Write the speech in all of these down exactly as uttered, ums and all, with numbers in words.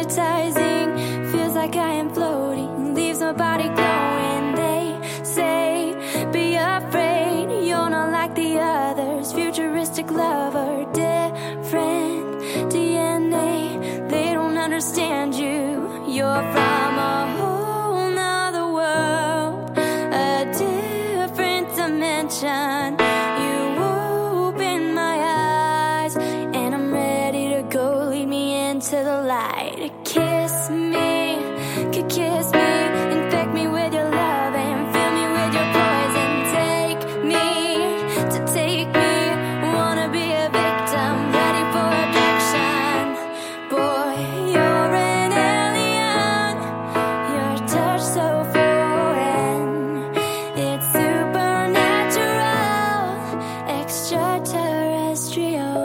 hypnotizing. Feels like I am floating, leaves my body glowing. They say, be afraid, you're not like the others. Futuristic lover, different D N A. They don't understand you, you're from a whole nother world, a different dimension. You open my eyes, and I'm ready to go. Lead me into the light. Kiss me, could kiss me, infect me with your love and fill me with your poison. Take me to take me, wanna be a victim, ready for abduction. Boy, you're an alien, your touch so foreign. It's supernatural, extraterrestrial.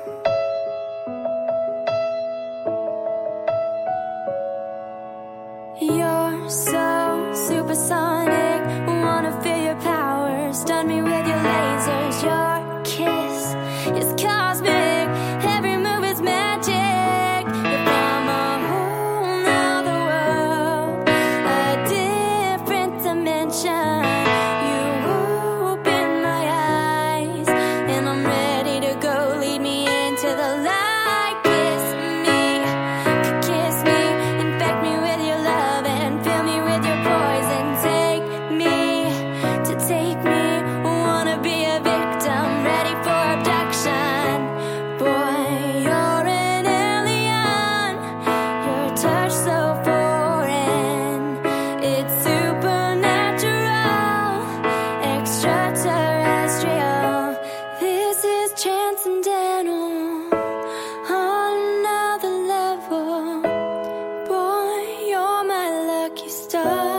You're so supersonic, wanna feel your power, stun me with your lasers. Your kiss is cosmic, every move is magic. You're from a whole nother world, a different dimension. You open my eyes, and I'm ready to go. Lead me into the light. Kiss me, kiss me, infect me with your love and fill me with your poison. Take me to take me, wanna be a victim, ready for abduction. Boy, you're an alien, your touch so foreign. It's supernatural, extraterrestrial. This is transcendental, on another level. Boy, you're my lucky star.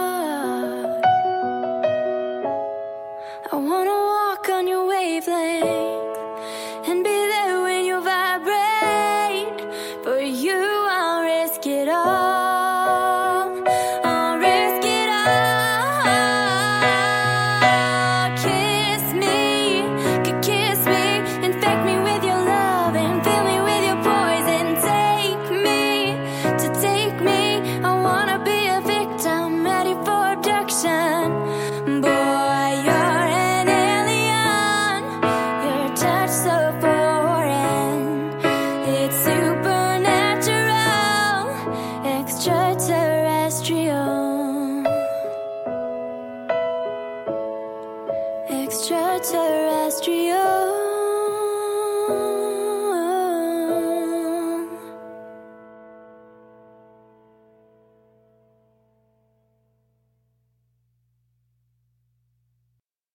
I wanna walk on your wavelength and be there when you vibrate. For you, I'll risk it all. I'll risk it all. Kiss me, could kiss me, infect me with your love and fill me with your poison. Take me to take me, I wanna be a victim, ready for abduction. Boy, you're an alien, your touch so foreign. It's supernatural, extraterrestrial. Extraterrestrial.